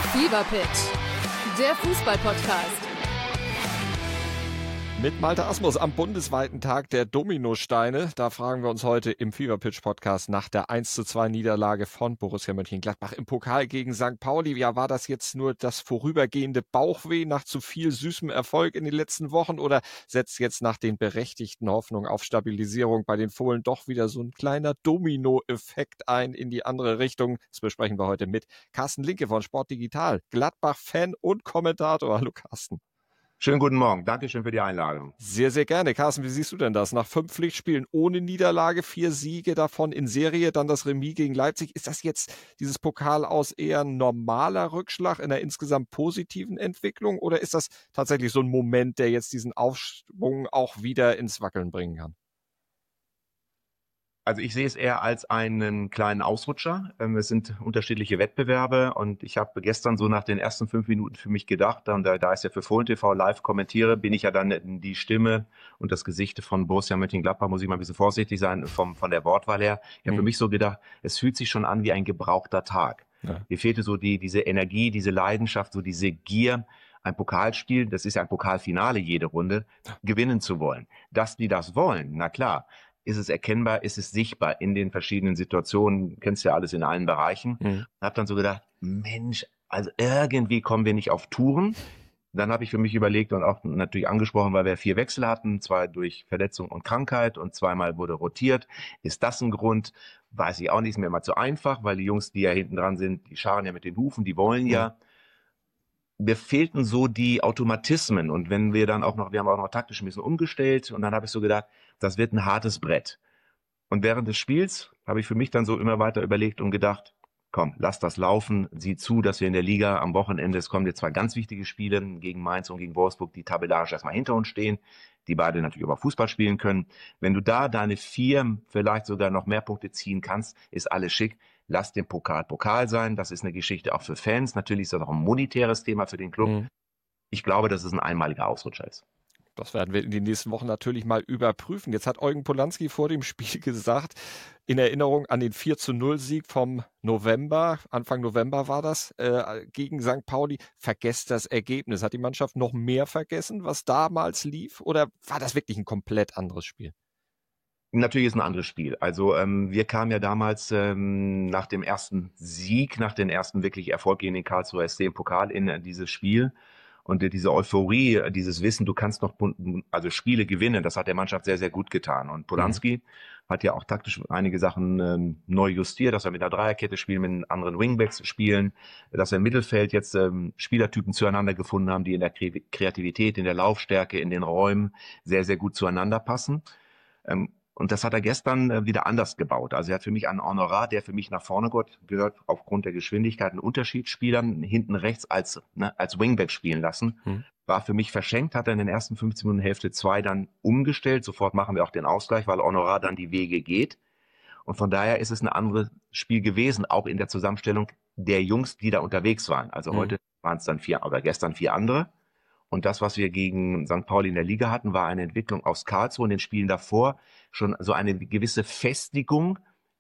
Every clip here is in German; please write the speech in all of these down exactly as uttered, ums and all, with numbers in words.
Fever Pitch, der Fußball-Podcast. Mit Malte Asmus am bundesweiten Tag der Dominosteine. Da fragen wir uns heute im Fever Pitch Podcast nach der eins zu zwei Niederlage von Borussia Mönchengladbach im Pokal gegen Sankt Pauli. Ja, war das jetzt nur das vorübergehende Bauchweh nach zu viel süßem Erfolg in den letzten Wochen oder setzt jetzt nach den berechtigten Hoffnungen auf Stabilisierung bei den Fohlen doch wieder so ein kleiner Domino-Effekt ein in die andere Richtung? Das besprechen wir heute mit Carsten Linke von Sport Digital, Gladbach-Fan und Kommentator. Hallo Carsten. Schönen guten Morgen. Dankeschön für die Einladung. Sehr, sehr gerne. Carsten, wie siehst du denn das? Nach fünf Pflichtspielen ohne Niederlage, vier Siege davon in Serie, dann das Remis gegen Leipzig. Ist das jetzt dieses Pokal aus eher ein normaler Rückschlag in einer insgesamt positiven Entwicklung oder ist das tatsächlich so ein Moment, der jetzt diesen Aufschwung auch wieder ins Wackeln bringen kann? Also ich sehe es eher als einen kleinen Ausrutscher. Es sind unterschiedliche Wettbewerbe und ich habe gestern so nach den ersten fünf Minuten für mich gedacht, und da, da ich ja für Fohlen T V live kommentiere, bin ich ja dann die Stimme und das Gesicht von Borussia Mönchengladbach, muss ich mal ein bisschen vorsichtig sein vom, von der Wortwahl her. Ich habe mhm. für mich so gedacht, es fühlt sich schon an wie ein gebrauchter Tag. Ja. Mir fehlte so die, diese Energie, diese Leidenschaft, so diese Gier, ein Pokalspiel, das ist ja ein Pokalfinale jede Runde, gewinnen zu wollen. Dass die das wollen, na klar. Ist es erkennbar, ist es sichtbar in den verschiedenen Situationen, kennst ja alles in allen Bereichen. Mhm. Habe dann so gedacht, Mensch, also irgendwie kommen wir nicht auf Touren. Dann habe ich für mich überlegt und auch natürlich angesprochen, weil wir vier Wechsel hatten, zwei durch Verletzung und Krankheit und zweimal wurde rotiert. Ist das ein Grund? Weiß ich auch nicht, ist mir immer zu einfach, weil die Jungs, die ja hinten dran sind, die scharen ja mit den Hufen, die wollen ja. Mhm. Mir fehlten so die Automatismen und wenn wir dann auch noch, wir haben auch noch taktisch ein bisschen umgestellt und dann habe ich so gedacht, das wird ein hartes Brett. Und während des Spiels habe ich für mich dann so immer weiter überlegt und gedacht, komm, lass das laufen, sieh zu, dass wir in der Liga am Wochenende, es kommen jetzt zwei ganz wichtige Spiele gegen Mainz und gegen Wolfsburg, die tabellarisch erstmal hinter uns stehen, die beide natürlich über Fußball spielen können. Wenn du da deine vier, vielleicht sogar noch mehr Punkte ziehen kannst, ist alles schick. Lass den Pokal Pokal sein. Das ist eine Geschichte auch für Fans. Natürlich ist das auch ein monetäres Thema für den Club. Mhm. Ich glaube, dass es ein einmaliger Ausrutscher ist. Das werden wir in den nächsten Wochen natürlich mal überprüfen. Jetzt hat Eugen Polanski vor dem Spiel gesagt, in Erinnerung an den vier zu null Sieg vom November, Anfang November war das, äh, gegen Sankt Pauli, vergesst das Ergebnis. Hat die Mannschaft noch mehr vergessen, was damals lief? Oder war das wirklich ein komplett anderes Spiel? Natürlich ist ein anderes Spiel. Also ähm, wir kamen ja damals ähm, nach dem ersten Sieg, nach dem ersten wirklich Erfolg gegen den Karlsruher S C im Pokal in äh, dieses Spiel. Und äh, diese Euphorie, äh, dieses Wissen, du kannst noch also Spiele gewinnen, das hat der Mannschaft sehr, sehr gut getan. Und Polanski mhm. hat ja auch taktisch einige Sachen ähm, neu justiert, dass wir mit einer Dreierkette spielen, mit anderen Wingbacks spielen, dass wir im Mittelfeld jetzt ähm, Spielertypen zueinander gefunden haben, die in der Kreativität, in der Laufstärke, in den Räumen sehr, sehr gut zueinander passen. Ähm, Und das hat er gestern wieder anders gebaut. Also er hat für mich einen Honorar, der für mich nach vorne gehört, aufgrund der Geschwindigkeit, einen Unterschiedsspieler hinten rechts als, ne, als Wingback spielen lassen. Hm. War für mich verschenkt, hat er in den ersten fünfzehn Minuten Hälfte zwei dann umgestellt. Sofort machen wir auch den Ausgleich, weil Honorar dann die Wege geht. Und von daher ist es ein anderes Spiel gewesen, auch in der Zusammenstellung der Jungs, die da unterwegs waren. Also hm. heute waren es dann vier, oder gestern vier andere. Und das, was wir gegen Sankt Pauli in der Liga hatten, war eine Entwicklung aus Karlsruhe in den Spielen davor schon so eine gewisse Festigung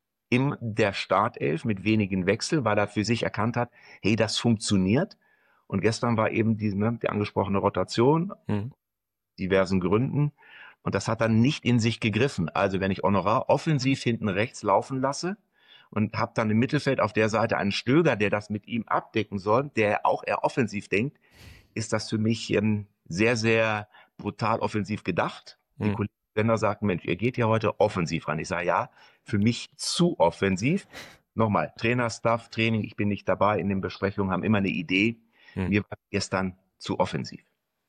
in der Startelf mit wenigen Wechseln, weil er für sich erkannt hat, hey, das funktioniert. Und gestern war eben die, ne, die angesprochene Rotation, mhm. diversen Gründen. Und das hat dann nicht in sich gegriffen. Also wenn ich Honorar offensiv hinten rechts laufen lasse und habe dann im Mittelfeld auf der Seite einen Stöger, der das mit ihm abdecken soll, der auch eher offensiv denkt, ist das für mich ähm, sehr, sehr brutal offensiv gedacht. Mhm. Die Kollegen Sender sagten, Mensch, ihr geht ja heute offensiv ran. Ich sage, ja, für mich zu offensiv. Nochmal, Trainer, Staff, Training, ich bin nicht dabei in den Besprechungen, haben immer eine Idee. Mhm. Mir war gestern zu offensiv.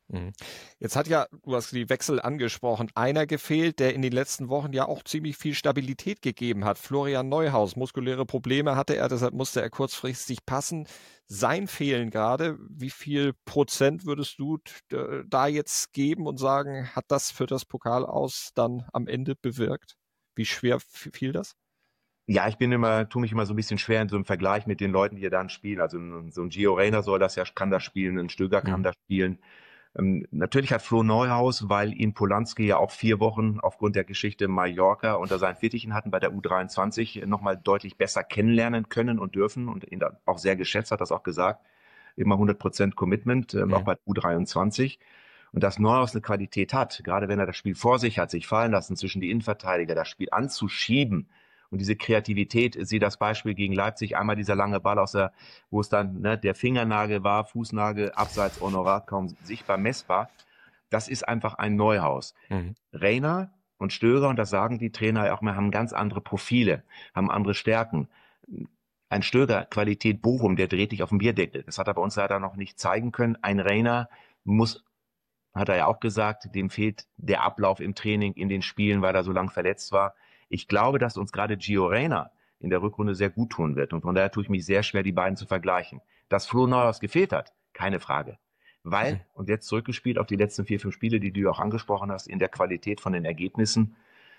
Jetzt hat ja, du hast die Wechsel angesprochen, einer gefehlt, der in den letzten Wochen ja auch ziemlich viel Stabilität gegeben hat. Florian Neuhaus, muskuläre Probleme hatte er, deshalb musste er kurzfristig passen. Sein Fehlen gerade, wie viel Prozent würdest du da jetzt geben und sagen, hat das für das Pokal aus dann am Ende bewirkt? Wie schwer fiel das? Ja, ich bin immer, tue mich immer so ein bisschen schwer in so einem Vergleich mit den Leuten, die dann spielen. Also so ein Gio Reyna soll das ja, kann das spielen, ein Stöger kann mhm. das spielen. Ähm, natürlich hat Flo Neuhaus, weil ihn Polanski ja auch vier Wochen aufgrund der Geschichte Mallorca unter seinen Fittichen hatten bei der U dreiundzwanzig, nochmal deutlich besser kennenlernen können und dürfen und ihn auch sehr geschätzt, hat das auch gesagt. immer hundert Prozent Commitment, ähm, Mhm. auch bei U dreiundzwanzig. Und dass Neuhaus eine Qualität hat, gerade wenn er das Spiel vor sich hat, sich fallen lassen zwischen die Innenverteidiger, das Spiel anzuschieben und diese Kreativität, sieh das Beispiel gegen Leipzig, einmal dieser lange Ball aus der, wo es dann ne, der Fingernagel war, Fußnagel, abseits Honorar, kaum sichtbar messbar. Das ist einfach ein Neuhaus. Mhm. Reina und Stöger, und das sagen die Trainer ja auch mal, haben ganz andere Profile, haben andere Stärken. Ein Stöger, Qualität Bochum, der dreht dich auf den Bierdeckel. Das hat er bei uns leider noch nicht zeigen können. Ein Reina muss, hat er ja auch gesagt, dem fehlt der Ablauf im Training, in den Spielen, weil er so lange verletzt war. Ich glaube, dass uns gerade Gio Reyna in der Rückrunde sehr gut tun wird. Und von daher tue ich mich sehr schwer, die beiden zu vergleichen. Dass Flo Neuhaus gefehlt hat, keine Frage. Weil, und jetzt zurückgespielt auf die letzten vier, fünf Spiele, die du auch angesprochen hast, in der Qualität von den Ergebnissen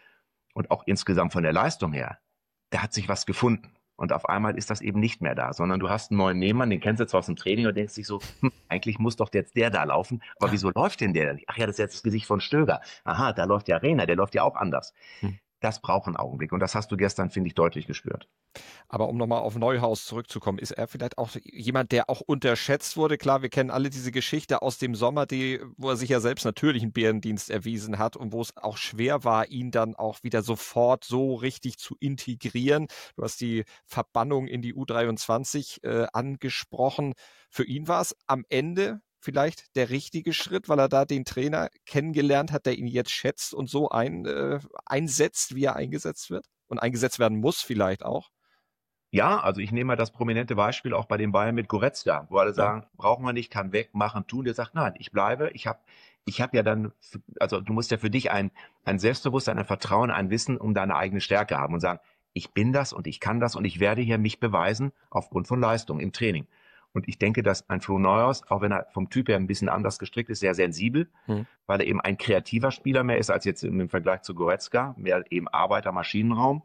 und auch insgesamt von der Leistung her, da hat sich was gefunden. Und auf einmal ist das eben nicht mehr da, sondern du hast einen neuen Nebenmann, den kennst du jetzt aus dem Training und denkst dich so, hm, eigentlich muss doch jetzt der da laufen, aber wieso läuft denn der nicht? Ach ja, das ist jetzt das Gesicht von Stöger. Aha, da läuft ja Rehner, der läuft ja auch anders. Hm. Das braucht einen Augenblick und das hast du gestern, finde ich, deutlich gespürt. Aber um nochmal auf Neuhaus zurückzukommen, ist er vielleicht auch jemand, der auch unterschätzt wurde? Klar, wir kennen alle diese Geschichte aus dem Sommer, die, wo er sich ja selbst natürlich einen Bärendienst erwiesen hat und wo es auch schwer war, ihn dann auch wieder sofort so richtig zu integrieren. Du hast die Verbannung in die U dreiundzwanzig äh, angesprochen. Für ihn war es am Ende vielleicht der richtige Schritt, weil er da den Trainer kennengelernt hat, der ihn jetzt schätzt und so ein, äh, einsetzt, wie er eingesetzt wird und eingesetzt werden muss vielleicht auch. Ja, also ich nehme mal das prominente Beispiel auch bei den Bayern mit Goretzka, wo alle sagen, ja, brauchen wir nicht, kann weg, machen, tun. Der sagt, nein, ich bleibe, ich habe ich hab ja dann, also du musst ja für dich ein, ein Selbstbewusstsein, ein Vertrauen, ein Wissen um deine eigene Stärke haben und sagen, ich bin das und ich kann das und ich werde hier mich beweisen aufgrund von Leistung im Training. Und ich denke, dass ein Flo Neuhaus, auch wenn er vom Typ her ein bisschen anders gestrickt ist, sehr sensibel, hm. weil er eben ein kreativer Spieler mehr ist als jetzt im Vergleich zu Goretzka, mehr eben Arbeiter, Maschinenraum.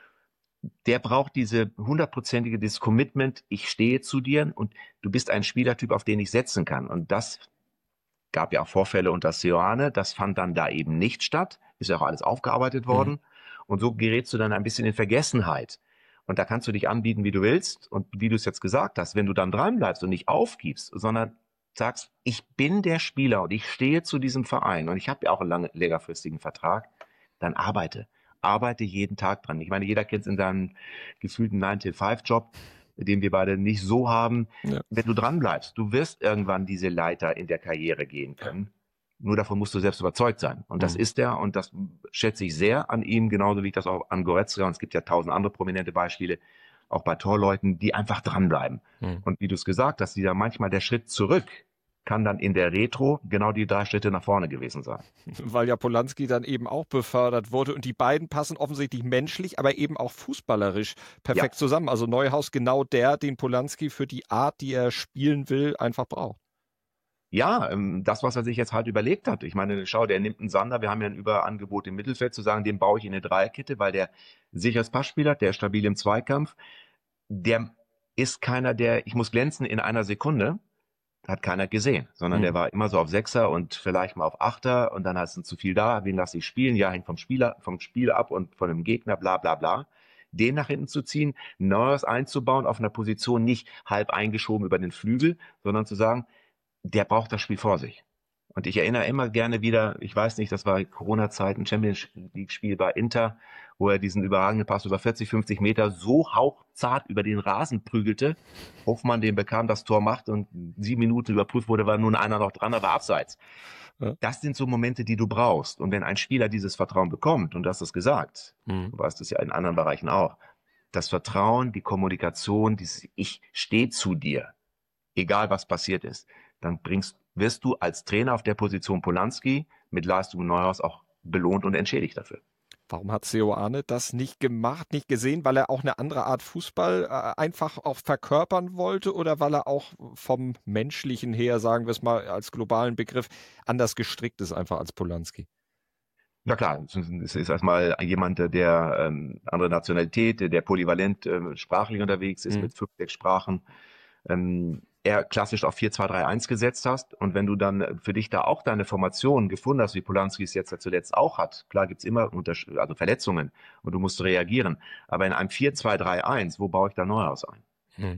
Der braucht diese hundertprozentige, dieses Commitment, ich stehe zu dir und du bist ein Spielertyp, auf den ich setzen kann. Und das gab ja auch Vorfälle unter Seoane, das fand dann da eben nicht statt, ist ja auch alles aufgearbeitet worden. Mhm. Und so gerätst du dann ein bisschen in Vergessenheit. Und da kannst du dich anbieten, wie du willst. Und wie du es jetzt gesagt hast, wenn du dann dran bleibst und nicht aufgibst, sondern sagst, ich bin der Spieler und ich stehe zu diesem Verein und ich habe ja auch einen langen, längerfristigen Vertrag, dann arbeite. Arbeite jeden Tag dran. Ich meine, jeder kennt es in seinem gefühlten nine to five Job, den wir beide nicht so haben. Ja. Wenn du dran bleibst, du wirst irgendwann diese Leiter in der Karriere gehen können. Nur davon musst du selbst überzeugt sein. Und das mhm. ist er und das schätze ich sehr an ihm, genauso wie ich das auch an Goretzka, und es gibt ja tausend andere prominente Beispiele, auch bei Torleuten, die einfach dranbleiben. Mhm. Und wie du es gesagt hast, dieser manchmal der Schritt zurück kann dann in der Retro genau die drei Schritte nach vorne gewesen sein. Weil ja Polanski dann eben auch befördert wurde und die beiden passen offensichtlich menschlich, aber eben auch fußballerisch perfekt ja. zusammen. Also Neuhaus genau der, den Polanski für die Art, die er spielen will, einfach braucht. Ja, das, was er sich jetzt halt überlegt hat. Ich meine, schau, der nimmt einen Sander, wir haben ja ein Überangebot im Mittelfeld, zu sagen, den baue ich in eine Dreierkette, weil der sicheres Passspiel hat, der ist stabil im Zweikampf. Der ist keiner, der, ich muss glänzen in einer Sekunde, hat keiner gesehen, sondern mhm. der war immer so auf Sechser und vielleicht mal auf Achter und dann hast du zu viel da, wen lasse ich spielen? Ja, hängt vom Spieler, vom Spiel ab und von dem Gegner, bla bla bla. Den nach hinten zu ziehen, Neues einzubauen auf einer Position nicht halb eingeschoben über den Flügel, sondern zu sagen, der braucht das Spiel vor sich. Und ich erinnere immer gerne wieder, ich weiß nicht, das war Corona-Zeiten, Champions League-Spiel bei Inter, wo er diesen überragenden Pass über vierzig, fünfzig Meter so hauchzart über den Rasen prügelte. Hoffmann den bekam, das Tor macht und sieben Minuten überprüft wurde, war nur einer noch dran, aber abseits. Ja. Das sind so Momente, die du brauchst. Und wenn ein Spieler dieses Vertrauen bekommt, und du hast es gesagt, mhm. du weißt es ja in anderen Bereichen auch, das Vertrauen, die Kommunikation, dieses Ich stehe zu dir, egal was passiert ist, dann bringst, wirst du als Trainer auf der Position Polanski mit Leistung Neuhaus auch belohnt und entschädigt dafür. Warum hat Seoane das nicht gemacht, nicht gesehen, weil er auch eine andere Art Fußball äh, einfach auch verkörpern wollte oder weil er auch vom Menschlichen her, sagen wir es mal als globalen Begriff, anders gestrickt ist einfach als Polanski? Na klar, es ist erstmal jemand, der ähm, andere Nationalität, der polyvalent äh, sprachlich unterwegs ist, mhm. mit fünf, sechs Sprachen, ähm, eher klassisch auf vier zwei drei eins gesetzt hast und wenn du dann für dich da auch deine Formation gefunden hast, wie Polanski es jetzt ja zuletzt auch hat, klar gibt's immer Unters- also Verletzungen und du musst reagieren, aber in einem vier zwei drei eins, wo baue ich da Neuhaus ein? Hm.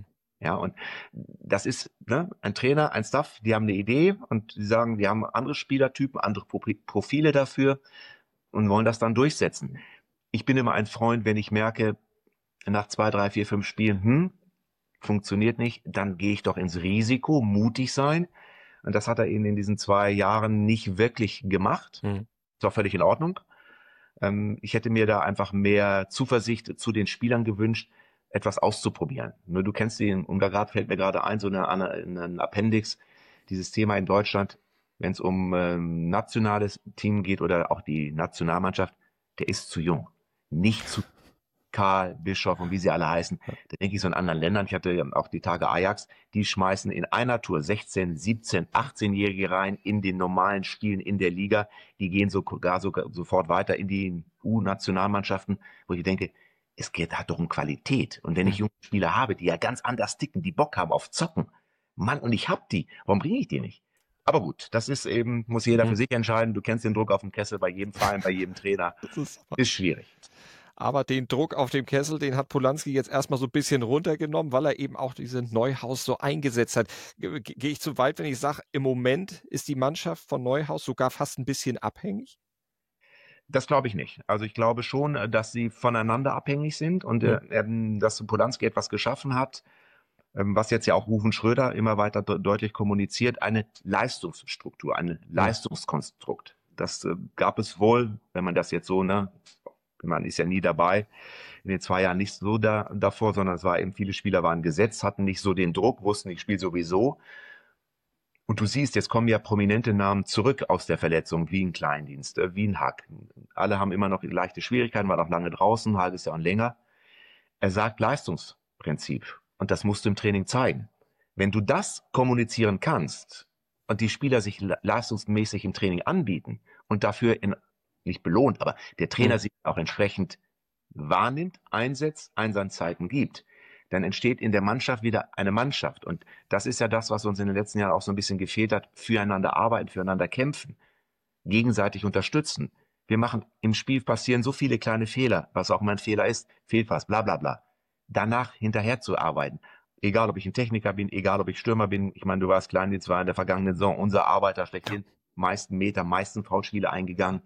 Ja, und das ist ne, ein Trainer, ein Staff, die haben eine Idee und die sagen, wir haben andere Spielertypen, andere Profile dafür und wollen das dann durchsetzen. Ich bin immer ein Freund, wenn ich merke, nach zwei, drei, vier, fünf Spielen, hm, funktioniert nicht, dann gehe ich doch ins Risiko, mutig sein. Und das hat er eben in diesen zwei Jahren nicht wirklich gemacht. Mhm. Ist auch völlig in Ordnung. Ähm, ich hätte mir da einfach mehr Zuversicht zu den Spielern gewünscht, etwas auszuprobieren. Nur du kennst den, und da gerade fällt mir gerade ein, so eine, ein Appendix, dieses Thema in Deutschland, wenn es um ähm, nationales Team geht oder auch die Nationalmannschaft, der ist zu jung. Nicht zu Karl, Bischof und wie sie alle heißen. Da denke ich so in anderen Ländern, ich hatte auch die Tage Ajax, die schmeißen in einer Tour sechzehn, siebzehn, achtzehnjährige rein in den normalen Spielen in der Liga. Die gehen sogar, sogar sofort weiter in die U-Nationalmannschaften, wo ich denke, es geht, hat doch um Qualität. Und wenn ich junge Spieler habe, die ja ganz anders ticken, die Bock haben auf Zocken, Mann, und ich hab die, warum bringe ich die nicht? Aber gut, das ist eben, muss jeder für sich entscheiden. Du kennst den Druck auf dem Kessel bei jedem Verein, bei jedem Trainer. Das ist, ist schwierig. Aber den Druck auf dem Kessel, den hat Polanski jetzt erstmal so ein bisschen runtergenommen, weil er eben auch diese Neuhaus so eingesetzt hat. Ge- Gehe ich zu weit, wenn ich sage, im Moment ist die Mannschaft von Neuhaus sogar fast ein bisschen abhängig? Das glaube ich nicht. Also ich glaube schon, dass sie voneinander abhängig sind und äh, ähm, dass Polanski etwas geschaffen hat, ähm, was jetzt ja auch Rufen Schröder immer weiter de- deutlich kommuniziert, eine Leistungsstruktur, ein Leistungskonstrukt. Das äh, gab es wohl, wenn man das jetzt so, ne, man ist ja nie dabei, in den zwei Jahren nicht so da, davor, sondern es war eben, viele Spieler waren gesetzt, hatten nicht so den Druck, wussten, ich spiele sowieso. Und du siehst, jetzt kommen ja prominente Namen zurück aus der Verletzung, wie ein Kleindienst, äh, wie ein Hack. Alle haben immer noch leichte Schwierigkeiten, waren auch lange draußen, ein halbes Jahr und länger. Er sagt Leistungsprinzip. Und das musst du im Training zeigen. Wenn du das kommunizieren kannst und die Spieler sich le- leistungsmäßig im Training anbieten und dafür in, nicht belohnt, aber der Trainer Mhm. sich auch entsprechend wahrnimmt, einsetzt, Einsatzzeiten gibt, dann entsteht in der Mannschaft wieder eine Mannschaft. Und das ist ja das, was uns in den letzten Jahren auch so ein bisschen gefehlt hat, füreinander arbeiten, füreinander kämpfen, gegenseitig unterstützen. Wir machen, im Spiel passieren so viele kleine Fehler, was auch mein Fehler ist, fehlt was, bla bla bla. Danach hinterher zu arbeiten. Egal, ob ich ein Techniker bin, egal, ob ich Stürmer bin. Ich meine, du warst Kleindienst, war in der vergangenen Saison unser Arbeiter schlechthin. Meisten Meter, meisten Foulspiele eingegangen.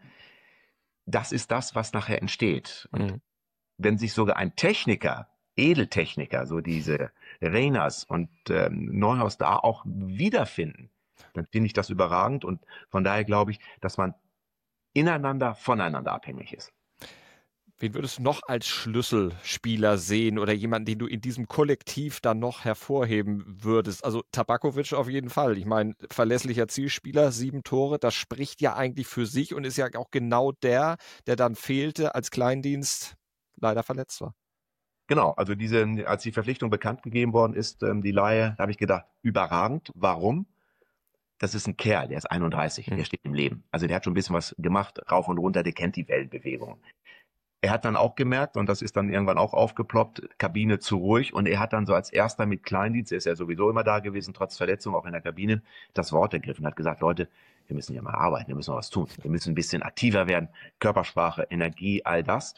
Das ist das, was nachher entsteht. Und Mhm. wenn sich sogar ein Techniker, Edeltechniker, so diese Reyners und ähm, Neuhaus da auch wiederfinden, dann finde ich das überragend. Und von daher glaube ich, dass man ineinander, voneinander abhängig ist. Wen würdest du noch als Schlüsselspieler sehen oder jemanden, den du in diesem Kollektiv dann noch hervorheben würdest? Also Tabakovic auf jeden Fall. Ich meine, verlässlicher Zielspieler, sieben Tore, das spricht ja eigentlich für sich und ist ja auch genau der, der dann fehlte, als Kleindienst leider verletzt war. Genau, also diese, als die Verpflichtung bekannt gegeben worden ist, ähm, die Leihe, da habe ich gedacht, überragend. Warum? Das ist ein Kerl, der ist einunddreißig, Hm. der steht im Leben. Also der hat schon ein bisschen was gemacht, rauf und runter, der kennt die Wellenbewegung. Er hat dann auch gemerkt, und das ist dann irgendwann auch aufgeploppt, Kabine zu ruhig, und er hat dann so als erster mit Kleindienst, er ist ja sowieso immer da gewesen, trotz Verletzung, auch in der Kabine, das Wort ergriffen, hat gesagt, Leute, wir müssen hier mal arbeiten, wir müssen was tun, wir müssen ein bisschen aktiver werden, Körpersprache, Energie, all das.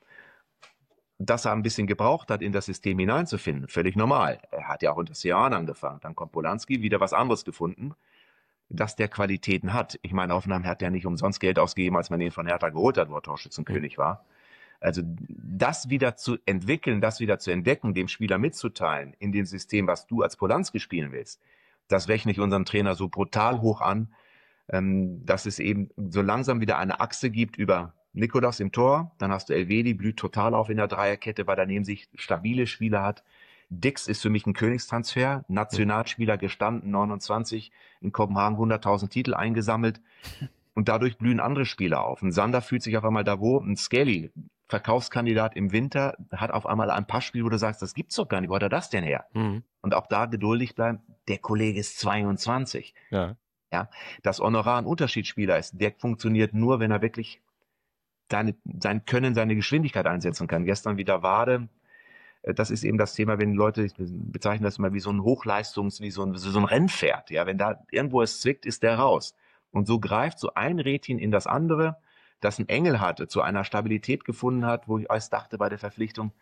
Dass er ein bisschen gebraucht hat, in das System hineinzufinden, völlig normal. Er hat ja auch unter Sean angefangen, dann kommt Polanski, wieder was anderes gefunden, dass der Qualitäten hat. Ich meine, Hoffenheim hat ja nicht umsonst Geld ausgegeben, als man ihn von Hertha geholt hat, wo er Torschützenkönig war. Also das wieder zu entwickeln, das wieder zu entdecken, dem Spieler mitzuteilen, in dem System, was du als Polanski spielen willst, das rechne ich unserem Trainer so brutal hoch an, ähm, dass es eben so langsam wieder eine Achse gibt über Nikolas im Tor, dann hast du Elvedi, blüht total auf in der Dreierkette, weil er neben sich stabile Spieler hat. Dix ist für mich ein Königstransfer, Nationalspieler gestanden, neunundzwanzig, in Kopenhagen hunderttausend Titel eingesammelt. Und dadurch blühen andere Spieler auf. Ein Sander fühlt sich auf einmal da wo, ein Skelly, Verkaufskandidat im Winter, hat auf einmal ein Passspiel, wo du sagst, das gibt's doch gar nicht, wo hat er das denn her? Mhm. Und auch da geduldig bleiben, der Kollege ist zweiundzwanzig. Ja. Ja, dass Honorar ein Unterschiedsspieler ist, der funktioniert nur, wenn er wirklich seine, sein Können, seine Geschwindigkeit einsetzen kann. Gestern wieder Wade, das ist eben das Thema, wenn Leute, ich bezeichne das immer wie so ein Hochleistungs-, wie so ein, so ein Rennpferd. Ja, wenn da irgendwo es zwickt, ist der raus. Und so greift so ein Rädchen in das andere, das einen Engel hatte, zu einer Stabilität gefunden hat, wo ich erst dachte bei der Verpflichtung,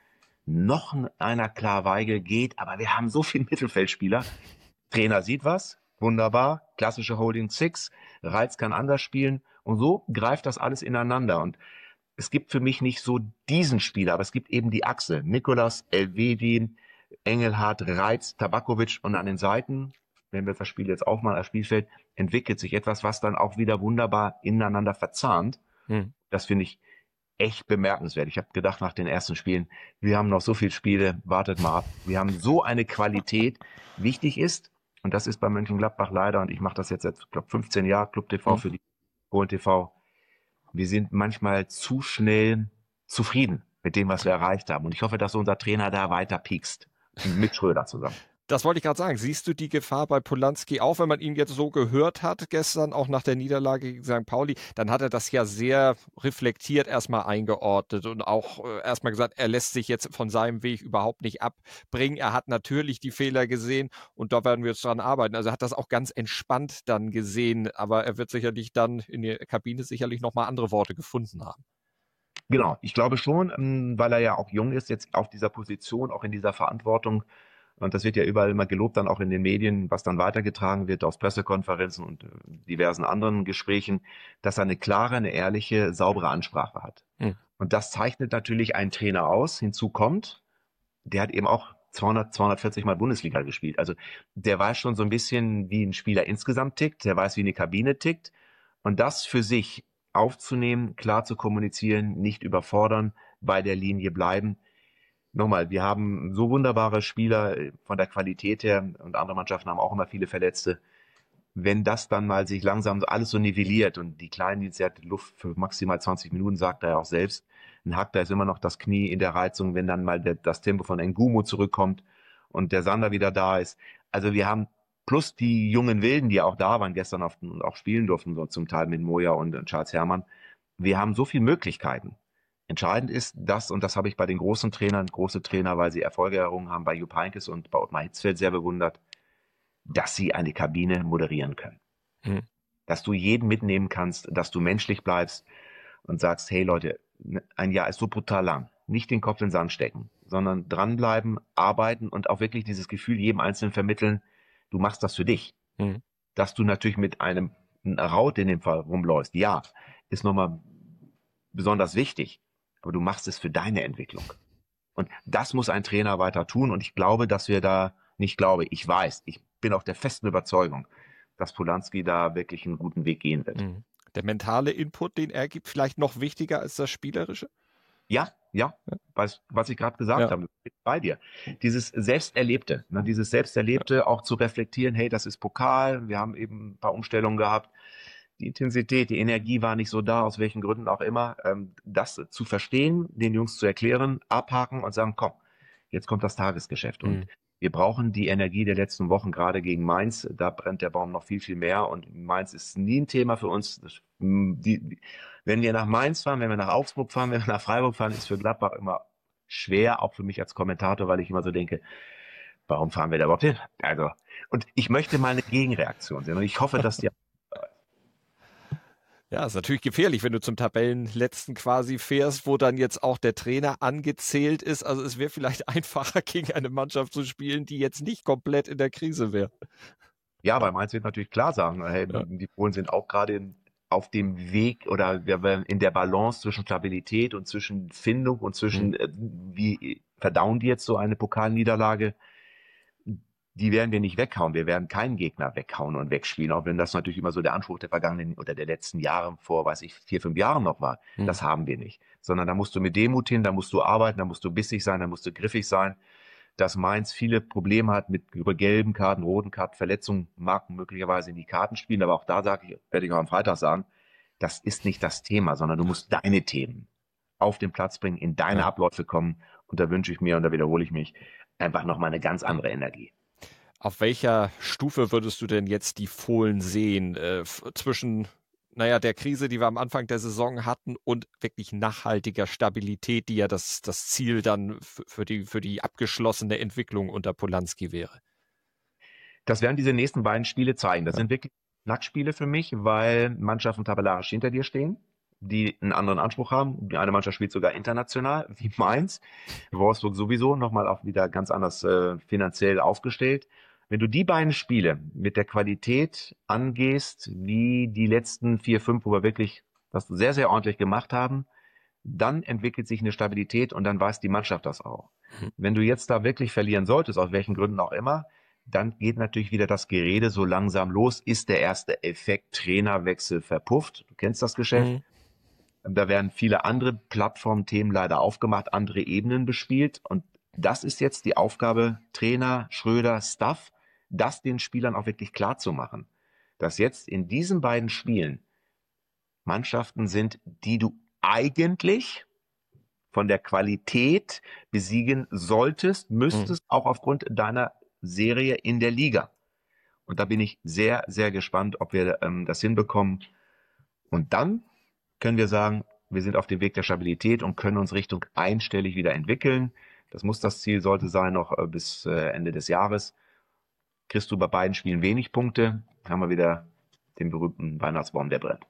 noch einer, klar, Weigel geht, aber wir haben so viele Mittelfeldspieler. Trainer sieht was, wunderbar, klassische Holding Six, Reitz kann anders spielen und so greift das alles ineinander. Und es gibt für mich nicht so diesen Spieler, aber es gibt eben die Achse. Nikolas, Elvedin, Engelhardt, Reitz, Tabakovic und an den Seiten, wenn wir das Spiel jetzt aufmachen als Spielfeld, entwickelt sich etwas, was dann auch wieder wunderbar ineinander verzahnt. Hm. Das finde ich echt bemerkenswert. Ich habe gedacht nach den ersten Spielen, wir haben noch so viele Spiele, wartet mal ab. Wir haben so eine Qualität, wichtig ist, und das ist bei Mönchengladbach leider, und ich mache das jetzt seit, ich glaube, fünfzehn Jahren, Club T V hm. für die Fohlen T V, wir sind manchmal zu schnell zufrieden mit dem, was wir erreicht haben. Und ich hoffe, dass unser Trainer da weiter piekst, mit Schröder zusammen. Das wollte ich gerade sagen. Siehst du die Gefahr bei Polanski, auch wenn man ihn jetzt so gehört hat gestern, auch nach der Niederlage gegen Sankt Pauli, dann hat er das ja sehr reflektiert erstmal eingeordnet und auch äh, erstmal gesagt, er lässt sich jetzt von seinem Weg überhaupt nicht abbringen. Er hat natürlich die Fehler gesehen und da werden wir jetzt dran arbeiten. Also er hat das auch ganz entspannt dann gesehen, aber er wird sicherlich dann in der Kabine sicherlich nochmal andere Worte gefunden haben. Genau, ich glaube schon, weil er ja auch jung ist, jetzt auf dieser Position, auch in dieser Verantwortung. Und das wird ja überall immer gelobt, dann auch in den Medien, was dann weitergetragen wird aus Pressekonferenzen und diversen anderen Gesprächen, dass er eine klare, eine ehrliche, saubere Ansprache hat. Mhm. Und das zeichnet natürlich einen Trainer aus. Hinzu kommt, der hat eben auch zweihundert, zweihundertvierzig Mal Bundesliga gespielt. Also der weiß schon so ein bisschen, wie ein Spieler insgesamt tickt, der weiß, wie eine Kabine tickt. Und das für sich aufzunehmen, klar zu kommunizieren, nicht überfordern, bei der Linie bleiben. Nochmal, wir haben so wunderbare Spieler von der Qualität her und andere Mannschaften haben auch immer viele Verletzte. Wenn das dann mal sich langsam alles so nivelliert und die Kleinen, die hat Luft für maximal zwanzig Minuten, sagt er ja auch selbst, ein Hack, da ist immer noch das Knie in der Reizung, wenn dann mal der, das Tempo von Ngumu zurückkommt und der Sander wieder da ist. Also wir haben plus die jungen Wilden, die auch da waren gestern auf, und auch spielen durften, so zum Teil mit Moja und Charles Herrmann. Wir haben so viele Möglichkeiten. Entscheidend ist das, und das habe ich bei den großen Trainern, große Trainer, weil sie Erfolge errungen haben, bei Jupp Heynckes und bei Ottmar Hitzfeld sehr bewundert, dass sie eine Kabine moderieren können. Mhm. Dass du jeden mitnehmen kannst, dass du menschlich bleibst und sagst, hey Leute, ein Jahr ist so brutal lang. Nicht den Kopf in den Sand stecken, sondern dranbleiben, arbeiten und auch wirklich dieses Gefühl jedem Einzelnen vermitteln, du machst das für dich. Mhm. Dass du natürlich mit einem Raut in dem Fall rumläufst, ja, ist nochmal besonders wichtig. Aber du machst es für deine Entwicklung. Und das muss ein Trainer weiter tun. Und ich glaube, dass wir da, nicht glaube, ich weiß, ich bin auch der festen Überzeugung, dass Polanski da wirklich einen guten Weg gehen wird. Der mentale Input, den er gibt, vielleicht noch wichtiger als das Spielerische? Ja, ja, ja. Was, was ich gerade gesagt ja. habe, bin bei dir. Dieses Selbsterlebte, ne, dieses Selbsterlebte ja. auch zu reflektieren, hey, das ist Pokal, wir haben eben ein paar Umstellungen gehabt. Die Intensität, die Energie war nicht so da, aus welchen Gründen auch immer. Das zu verstehen, den Jungs zu erklären, abhaken und sagen, komm, jetzt kommt das Tagesgeschäft. Und mhm. wir brauchen die Energie der letzten Wochen, gerade gegen Mainz. Da brennt der Baum noch viel, viel mehr. Und Mainz ist nie ein Thema für uns. Das, die, wenn wir nach Mainz fahren, wenn wir nach Augsburg fahren, wenn wir nach Freiburg fahren, ist für Gladbach immer schwer, auch für mich als Kommentator, weil ich immer so denke, warum fahren wir da überhaupt hin? Also, und ich möchte mal eine Gegenreaktion sehen. Und ich hoffe, dass die Ja, ist natürlich gefährlich, wenn du zum Tabellenletzten quasi fährst, wo dann jetzt auch der Trainer angezählt ist. Also es wäre vielleicht einfacher, gegen eine Mannschaft zu spielen, die jetzt nicht komplett in der Krise wäre. Ja, bei Mainz wird natürlich klar sagen, hey, ja. die Polen sind auch gerade auf dem Weg oder in der Balance zwischen Stabilität und zwischen Findung und zwischen, mhm. wie verdauen die jetzt so eine Pokalniederlage? Die werden wir nicht weghauen. Wir werden keinen Gegner weghauen und wegspielen, auch wenn das natürlich immer so der Anspruch der vergangenen oder der letzten Jahre vor, weiß ich, vier, fünf Jahren noch war. Mhm. Das haben wir nicht. Sondern da musst du mit Demut hin, da musst du arbeiten, da musst du bissig sein, da musst du griffig sein. Dass Mainz viele Probleme hat mit über gelben Karten, roten Karten, Verletzungen, mag möglicherweise in die Karten spielen, aber auch da sage ich, werde ich auch am Freitag sagen, das ist nicht das Thema, sondern du musst deine Themen auf den Platz bringen, in deine ja. Abläufe kommen. Und da wünsche ich mir, und da wiederhole ich mich, einfach nochmal eine ganz andere Energie. Auf welcher Stufe würdest du denn jetzt die Fohlen sehen, äh, zwischen naja, der Krise, die wir am Anfang der Saison hatten und wirklich nachhaltiger Stabilität, die ja das, das Ziel dann für die, für die abgeschlossene Entwicklung unter Polanski wäre? Das werden diese nächsten beiden Spiele zeigen. Das ja. sind wirklich Knackspiele für mich, weil Mannschaften tabellarisch hinter dir stehen. die einen anderen Anspruch haben. Die eine Mannschaft spielt sogar international, wie Mainz. Wolfsburg sowieso nochmal auch wieder ganz anders äh, finanziell aufgestellt. Wenn du die beiden Spiele mit der Qualität angehst, wie die letzten vier, fünf, wo wir wirklich das sehr, sehr ordentlich gemacht haben, dann entwickelt sich eine Stabilität und dann weiß die Mannschaft das auch. Mhm. Wenn du jetzt da wirklich verlieren solltest, aus welchen Gründen auch immer, dann geht natürlich wieder das Gerede so langsam los. Ist der erste Effekt Trainerwechsel verpufft? Du kennst das Geschäft. Mhm. Da werden viele andere Plattformthemen leider aufgemacht, andere Ebenen bespielt. Und das ist jetzt die Aufgabe Trainer, Schröder, Staff, das den Spielern auch wirklich klar zu machen. Dass jetzt in diesen beiden Spielen Mannschaften sind, die du eigentlich von der Qualität besiegen solltest, müsstest, mhm. auch aufgrund deiner Serie in der Liga. Und da bin ich sehr, sehr gespannt, ob wir ähm, das hinbekommen. Und dann können wir sagen, wir sind auf dem Weg der Stabilität und können uns Richtung einstellig wieder entwickeln. Das muss das Ziel, sollte sein, noch äh, bis äh, Ende des Jahres. Kriegst du bei beiden Spielen wenig Punkte, haben wir wieder den berühmten Weihnachtsbaum, der brennt.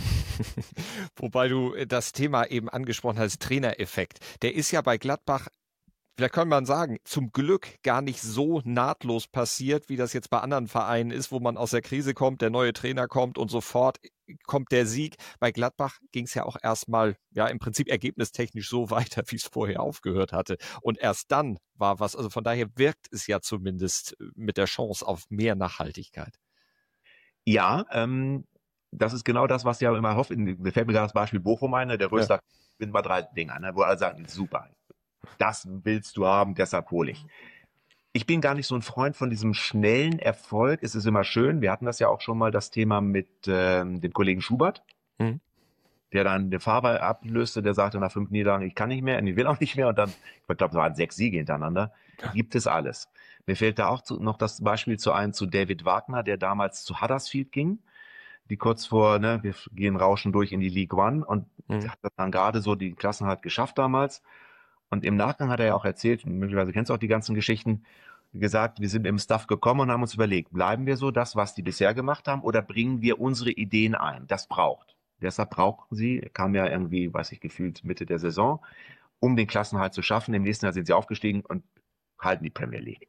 Wobei du das Thema eben angesprochen hast, Trainereffekt. Der ist ja bei Gladbach, vielleicht kann man sagen, zum Glück gar nicht so nahtlos passiert, wie das jetzt bei anderen Vereinen ist, wo man aus der Krise kommt, der neue Trainer kommt und sofort kommt der Sieg. Bei Gladbach ging es ja auch erstmal, ja, im Prinzip ergebnistechnisch so weiter, wie es vorher aufgehört hatte. Und erst dann war was, also von daher wirkt es ja zumindest mit der Chance auf mehr Nachhaltigkeit. Ja, ähm, das ist genau das, was ja immer hofft. Mir fällt mir gerade das Beispiel Bochum ein, der Röster ja. gewinnt mal drei Dinge, ne, wo alle sagen, super, das willst du haben, deshalb hole ich. Ich bin gar nicht so ein Freund von diesem schnellen Erfolg. Es ist immer schön, wir hatten das ja auch schon mal, das Thema mit ähm, dem Kollegen Schubert, mhm. der dann den Fahrer ablöste, der sagte nach fünf Niederlagen, ich kann nicht mehr und ich will auch nicht mehr. Und dann, ich glaube, das waren sechs Siege hintereinander. Ja. Gibt es alles. Mir fällt da auch zu, noch das Beispiel zu ein zu David Wagner, der damals zu Huddersfield ging, die kurz vor, ne, wir gehen rauschen durch in die League One und mhm. hat dann gerade so die Klassenhalt geschafft damals. Und im Nachgang hat er ja auch erzählt, möglicherweise kennst du auch die ganzen Geschichten, gesagt, wir sind im Staff gekommen und haben uns überlegt, bleiben wir so das, was die bisher gemacht haben, oder bringen wir unsere Ideen ein? Das braucht. Deshalb brauchten sie, kam ja irgendwie, weiß ich, gefühlt Mitte der Saison, um den Klassenhalt zu schaffen. Im nächsten Jahr sind sie aufgestiegen und halten die Premier League.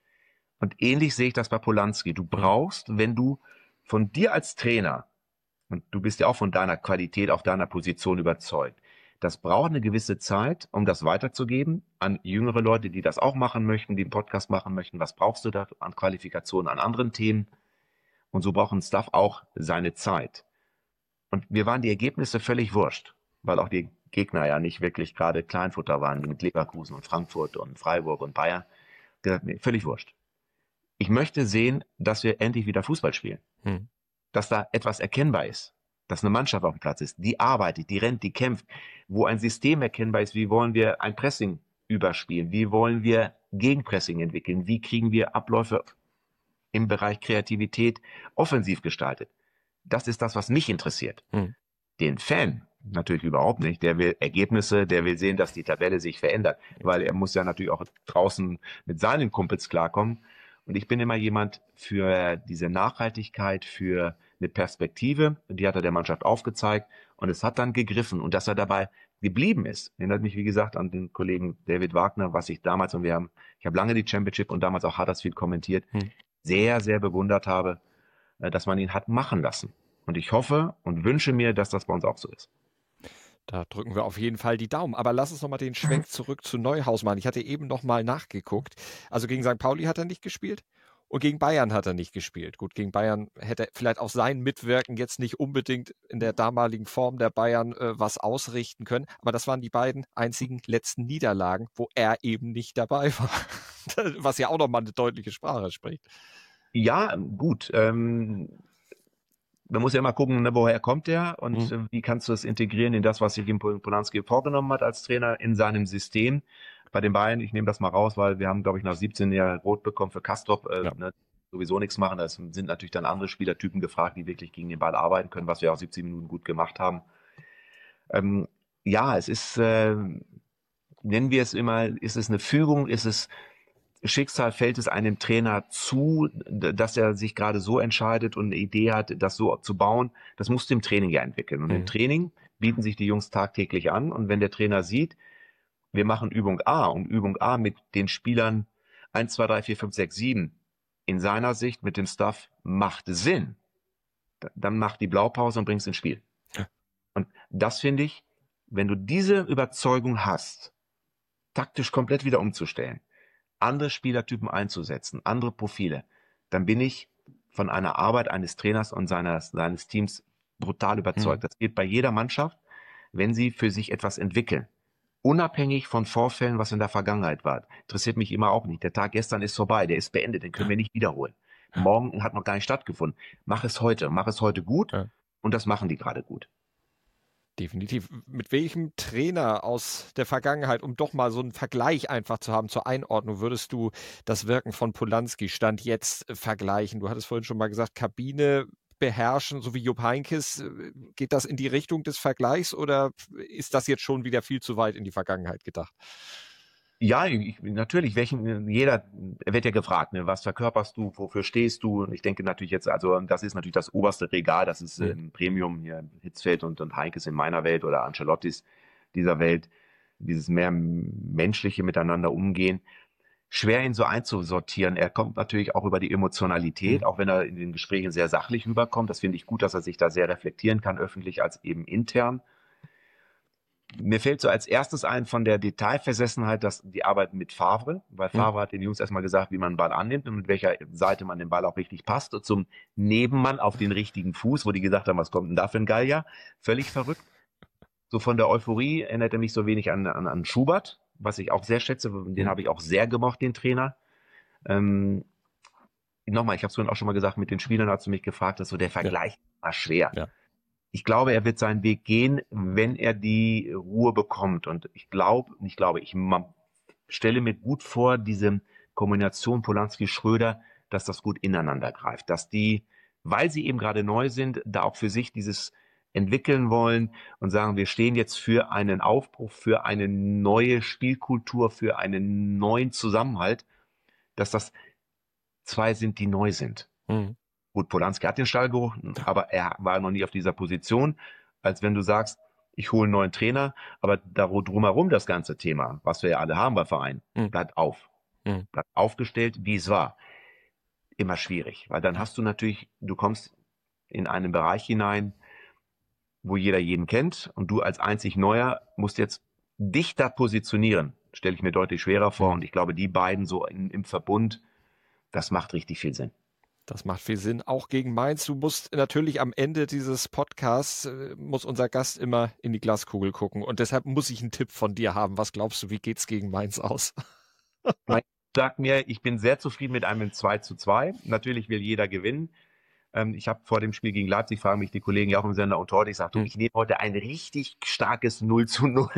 Und ähnlich sehe ich das bei Polanski. Du brauchst, wenn du von dir als Trainer, und du bist ja auch von deiner Qualität auf deiner Position überzeugt, das braucht eine gewisse Zeit, um das weiterzugeben an jüngere Leute, die das auch machen möchten, die einen Podcast machen möchten. Was brauchst du da an Qualifikationen, an anderen Themen? Und so braucht ein Staff auch seine Zeit. Und mir waren die Ergebnisse völlig wurscht, weil auch die Gegner ja nicht wirklich gerade Kleinfutter waren, mit Leverkusen und Frankfurt und Freiburg und Bayern. Völlig wurscht. Ich möchte sehen, dass wir endlich wieder Fußball spielen. Hm. Dass da etwas erkennbar ist. Dass eine Mannschaft auf dem Platz ist, die arbeitet, die rennt, die kämpft, wo ein System erkennbar ist, wie wollen wir ein Pressing überspielen, wie wollen wir Gegenpressing entwickeln, wie kriegen wir Abläufe im Bereich Kreativität offensiv gestaltet. Das ist das, was mich interessiert. Hm. Den Fan natürlich überhaupt nicht, der will Ergebnisse, der will sehen, dass die Tabelle sich verändert, weil er muss ja natürlich auch draußen mit seinen Kumpels klarkommen. Und ich bin immer jemand für diese Nachhaltigkeit, für eine Perspektive, die hat er der Mannschaft aufgezeigt und es hat dann gegriffen und dass er dabei geblieben ist. Erinnert mich, wie gesagt, an den Kollegen David Wagner, was ich damals, und wir haben, ich habe lange die Championship und damals auch Huddersfield kommentiert, hm. sehr, sehr bewundert habe, dass man ihn hat machen lassen. Und ich hoffe und wünsche mir, dass das bei uns auch so ist. Da drücken wir auf jeden Fall die Daumen. Aber lass uns nochmal den Schwenk zurück zu Neuhaus machen. Ich hatte eben nochmal nachgeguckt. Also gegen Sankt Pauli hat er nicht gespielt und gegen Bayern hat er nicht gespielt. Gut, gegen Bayern hätte vielleicht auch sein Mitwirken jetzt nicht unbedingt in der damaligen Form der Bayern äh, was ausrichten können. Aber das waren die beiden einzigen letzten Niederlagen, wo er eben nicht dabei war. Was ja auch nochmal eine deutliche Sprache spricht. Ja, gut. Ähm Man muss ja immer gucken, ne, woher kommt der und mhm. wie kannst du es integrieren in das, was sich ihm Polanski vorgenommen hat als Trainer in seinem System. Bei den Bayern, ich nehme das mal raus, weil wir haben, glaube ich, nach siebzehn Jahren rot bekommen für Kastrop, äh, ja. ne, sowieso nichts machen. Da sind natürlich dann andere Spielertypen gefragt, die wirklich gegen den Ball arbeiten können, was wir auch siebzehn Minuten gut gemacht haben. Ähm, ja, es ist, äh, nennen wir es immer, ist es eine Fügung, ist es Schicksal, fällt es einem Trainer zu, dass er sich gerade so entscheidet und eine Idee hat, das so zu bauen. Das musst du im Training ja entwickeln. Und mhm. im Training bieten sich die Jungs tagtäglich an. Und wenn der Trainer sieht, wir machen Übung A und Übung A mit den Spielern eins, zwei, drei, vier, fünf, sechs, sieben in seiner Sicht mit dem Staff macht Sinn, dann mach die Blaupause und bring's ins Spiel. Ja. Und das finde ich, wenn du diese Überzeugung hast, taktisch komplett wieder umzustellen, andere Spielertypen einzusetzen, andere Profile, dann bin ich von einer Arbeit eines Trainers und seines, seines Teams brutal überzeugt. Mhm. Das geht bei jeder Mannschaft, wenn sie für sich etwas entwickeln. Unabhängig von Vorfällen, was in der Vergangenheit war. Interessiert mich immer auch nicht. Der Tag gestern ist vorbei, der ist beendet, den können wir nicht wiederholen. Morgen hat noch gar nicht stattgefunden. Mach es heute, mach es heute gut ja. Und das machen die gerade gut. Definitiv. Mit welchem Trainer aus der Vergangenheit, um doch mal so einen Vergleich einfach zu haben zur Einordnung, würdest du das Wirken von Polanski Stand jetzt vergleichen? Du hattest vorhin schon mal gesagt, Kabine beherrschen, so wie Jupp Heynckes. Geht das in die Richtung des Vergleichs oder ist das jetzt schon wieder viel zu weit in die Vergangenheit gedacht? Ja, ich, natürlich, welchen, jeder wird ja gefragt, ne, was verkörperst du, wofür stehst du? Und ich denke natürlich jetzt, also das ist natürlich das oberste Regal, das ist äh, ein Premium hier, Hitzfeld und, und Heinkes in meiner Welt oder Ancelottis dieser Welt, dieses mehr menschliche Miteinander umgehen. Schwer ihn so einzusortieren. Er kommt natürlich auch über die Emotionalität, mhm. auch wenn er in den Gesprächen sehr sachlich rüberkommt. Das finde ich gut, dass er sich da sehr reflektieren kann, öffentlich als eben intern. Mir fällt so als erstes ein von der Detailversessenheit, dass die Arbeit mit Favre, weil Favre mhm. hat den Jungs erstmal gesagt, wie man einen Ball annimmt und mit welcher Seite man den Ball auch richtig passt, und zum Nebenmann auf den richtigen Fuß, wo die gesagt haben, was kommt denn da für ein Gallier? Völlig verrückt. So von der Euphorie erinnert er mich so wenig an, an, an Schubert, was ich auch sehr schätze, den mhm. habe ich auch sehr gemocht, den Trainer. Ähm, nochmal, ich habe es vorhin auch schon mal gesagt, mit den Spielern hast du mich gefragt, dass so der Vergleich ja. war schwer. Ja. Ich glaube, er wird seinen Weg gehen, wenn er die Ruhe bekommt. Und ich glaube, ich glaube, ich stelle mir gut vor, diese Kombination Polanski-Schröder, dass das gut ineinander greift. Dass die, weil sie eben gerade neu sind, da auch für sich dieses entwickeln wollen und sagen, wir stehen jetzt für einen Aufbruch, für eine neue Spielkultur, für einen neuen Zusammenhalt, dass das zwei sind, die neu sind. Mhm. Gut, Polanski hat den Stallgeruch, aber er war noch nie auf dieser Position, als wenn du sagst, ich hole einen neuen Trainer, aber drumherum das ganze Thema, was wir ja alle haben bei Vereinen, mhm. bleibt auf. Mhm. Bleibt aufgestellt, wie es war. Immer schwierig, weil dann hast du natürlich, du kommst in einen Bereich hinein, wo jeder jeden kennt und du als einzig Neuer musst jetzt dich da positionieren. Stelle ich mir deutlich schwerer vor, und ich glaube, die beiden so in, im Verbund, das macht richtig viel Sinn. Das macht viel Sinn, auch gegen Mainz. Du musst natürlich am Ende dieses Podcasts, äh, muss unser Gast immer in die Glaskugel gucken. Und deshalb muss ich einen Tipp von dir haben. Was glaubst du, wie geht's gegen Mainz aus? Mainz sagt mir, ich bin sehr zufrieden mit einem zwei zu zwei. Natürlich will jeder gewinnen. Ähm, ich habe vor dem Spiel gegen Leipzig, fragen mich die Kollegen ja auch im Sender und heute, ich sage, hm. ich nehme heute ein richtig starkes null zu null.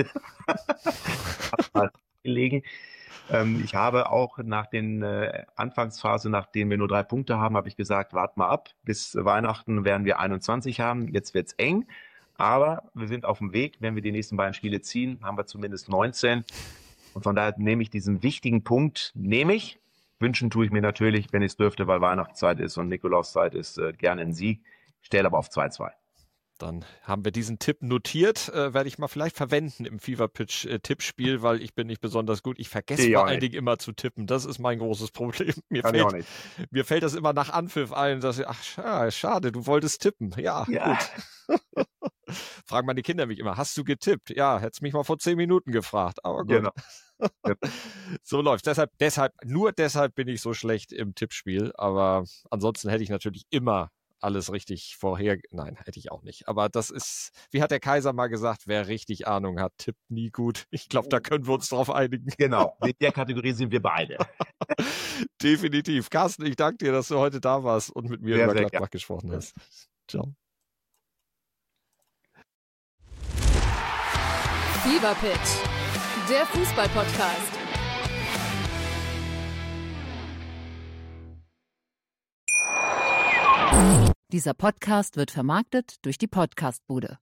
Hab mal gelegen. Ich habe auch nach den äh, Anfangsphase, nachdem wir nur drei Punkte haben, habe ich gesagt, wart mal ab, bis Weihnachten werden wir einundzwanzig haben, jetzt wird's eng, aber wir sind auf dem Weg, wenn wir die nächsten beiden Spiele ziehen, haben wir zumindest neunzehn, und von daher nehme ich diesen wichtigen Punkt, nehme ich, wünschen tue ich mir natürlich, wenn ich es dürfte, weil Weihnachtszeit ist und Nikolauszeit ist, äh, gerne einen Sieg, stelle aber auf zwei zwei. Dann haben wir diesen Tipp notiert, äh, werde ich mal vielleicht verwenden im Fever-Pitch-Tippspiel, äh, weil ich bin nicht besonders gut. Ich vergesse ich vor allen Dingen immer zu tippen. Das ist mein großes Problem. Mir, Kann fällt, ich auch nicht. mir fällt das immer nach Anpfiff ein, dass ich, ach, schade, du wolltest tippen. Ja, ja. Gut. Fragen meine Kinder mich immer, hast du getippt? Ja, hättest mich mal vor zehn Minuten gefragt, aber gut. Genau. Ja. So läuft's. Deshalb, deshalb, nur deshalb bin ich so schlecht im Tippspiel, aber ansonsten hätte ich natürlich immer alles richtig vorher, nein, hätte ich auch nicht. Aber das ist, wie hat der Kaiser mal gesagt, wer richtig Ahnung hat, tippt nie gut. Ich glaube, da können wir uns drauf einigen. Genau, in der Kategorie sind wir beide. Definitiv. Carsten, ich danke dir, dass du heute da warst und mit mir sehr, über sehr Gladbach ja. gesprochen hast. Ciao. Fever Pitch, der Fußball-Podcast. Dieser Podcast wird vermarktet durch die Podcastbude.